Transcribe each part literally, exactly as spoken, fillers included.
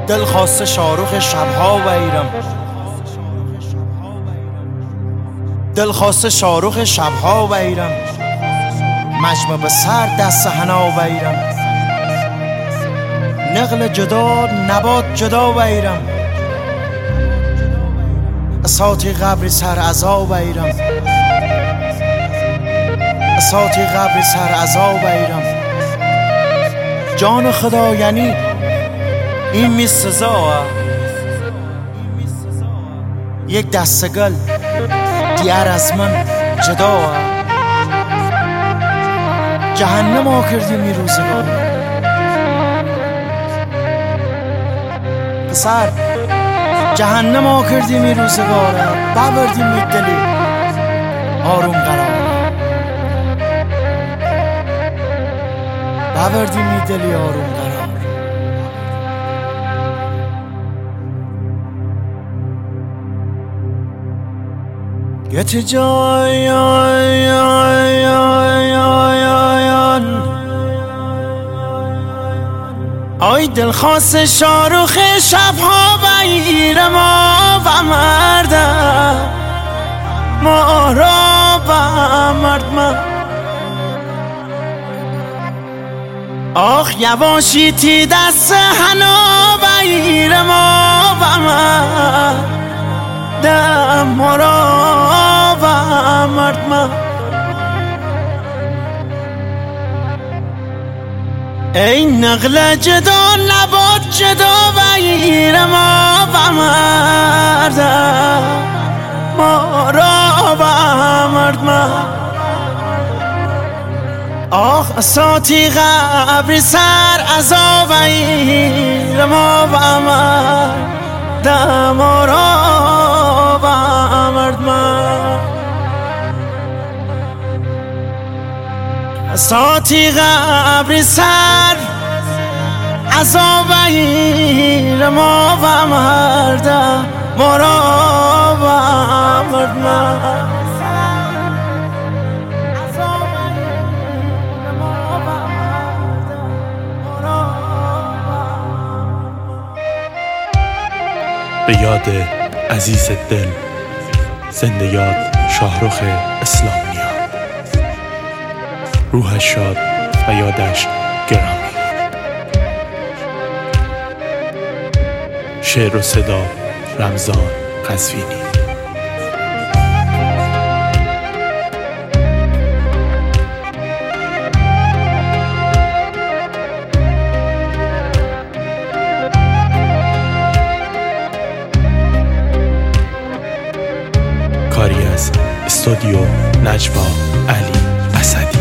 دل خواسته شاروخ شبها ویرم، دل خواسته شاروخ شبها ویرم، مجمع به سر دست حنا ویرم، نقل جدا نبات جدا ویرم، اساتی قبری سر عزا ویرم، اساتی قبری سر عزا ویرم. جان خدا یعنی این می سزا، یک دستگل دیار از من جدا، جهنم ها کردیم این روزگار. پسر جهنم ها کردیم این روزگار، ببردیم این دلی آروم قرار، ببردیم این دلی آروم قرار. گت جای آی دل خواست شاروخ شبها ویرم و مردم ما را با مردم. آخ یواشی تی دست حنا ویرم و مردم ما را با مردم. ای نقل جدا نبات جدا ویرم و مردم ما را با مردم. آخ اساتی قبری سر عزا ویرم و مردم ما را با مردم. اساتی قبری سر عزا ویرم و مردم ما را با مردم. به یاد عزیز دل، زنده یاد شاهرخ اسلامی، روحش شاد و یادش گرامی. شعر و صدا رمضان قزوینی. کاری از استودیو نجوا علی اسدی.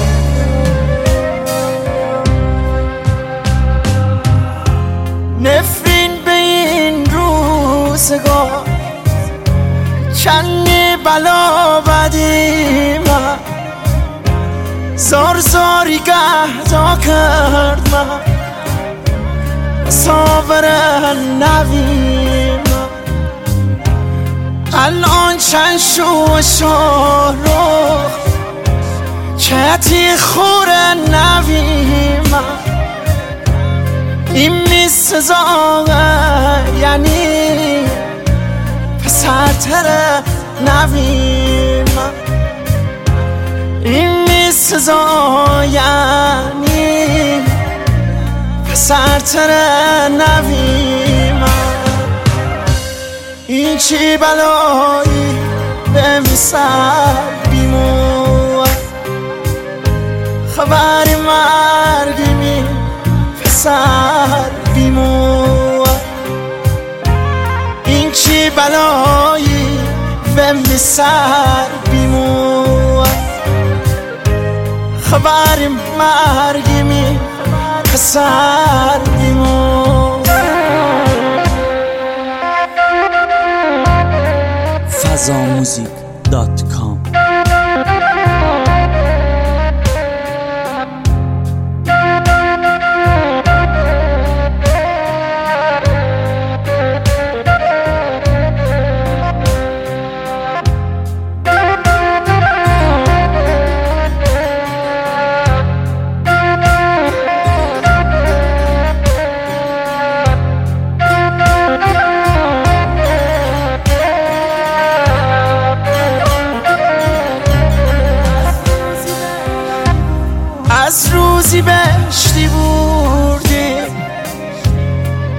نفرین به این روزگار، چندی بلا بدی من، زار زاری گهدا کرد من، صابر نوی من. الان چند شو شاروخ چتی خور نوی من. این می سزا یعنی پسرتر نوی من. این می سزا یعنی پسرتر نوی من. این چی بلایی به می سر بیمون، خبری مرگی می پسر بیمون. این چی بلایی به می سر بیمون، خبری مرگی می پسر بیمون. فضا موزیک دات کام.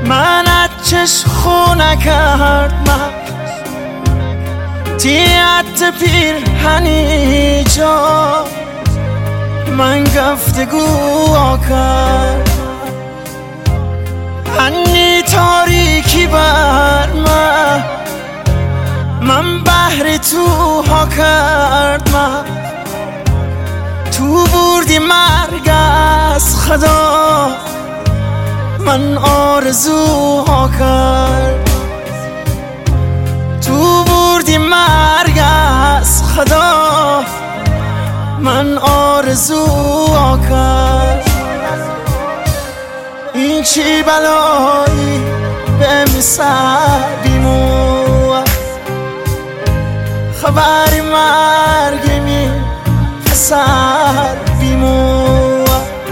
من از چش خونه کرد من تیت پیرهنی جا من گفتگو کرد هنی تاریکی بر من من بحر تو ها کرد من تو بردی مرگ از خدا من آرزو ها کرد تو بردی مرگ از خدا من آرزو ها کرد این چی بلایی به سر بیمو خبری مرگ می پسر بیمو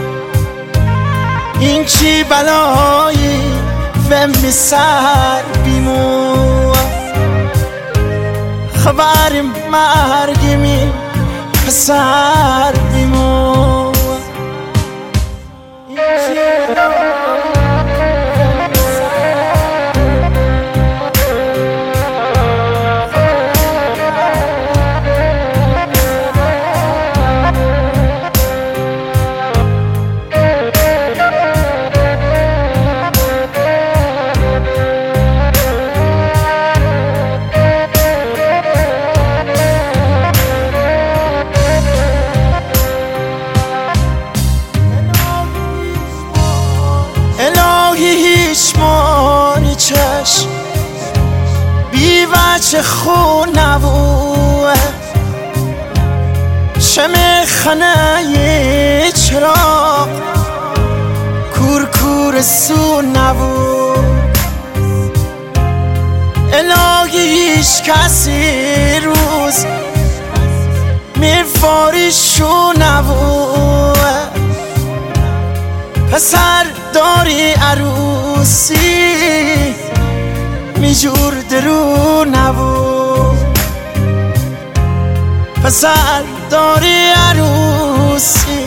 این چی بلایی به سر بیمو خبری مرگ می پسر بیمو هیچ مانی چشم بی وجه خون نبوه شمع خنه چراغ کور کور سو نبود الهی هیچ کسی روز میفاریشو نبوه پسر داری عروسی میجور درو نبود پسر داری عروسی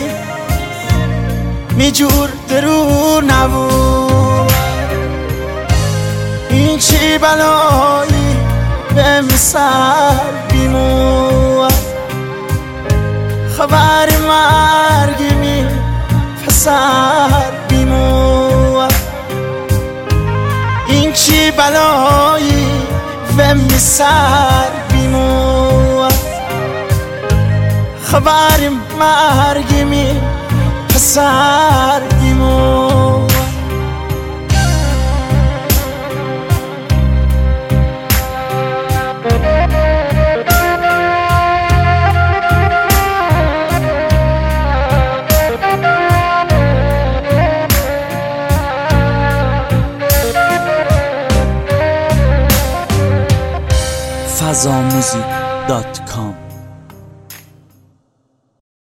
میجور درو نبود این چی بلایی به سر بیمو خبر مرگ می پسر بیمو این چی بلایی و سر بیمو خبر مرگ می پسر بیمو فضا موزیک دات کام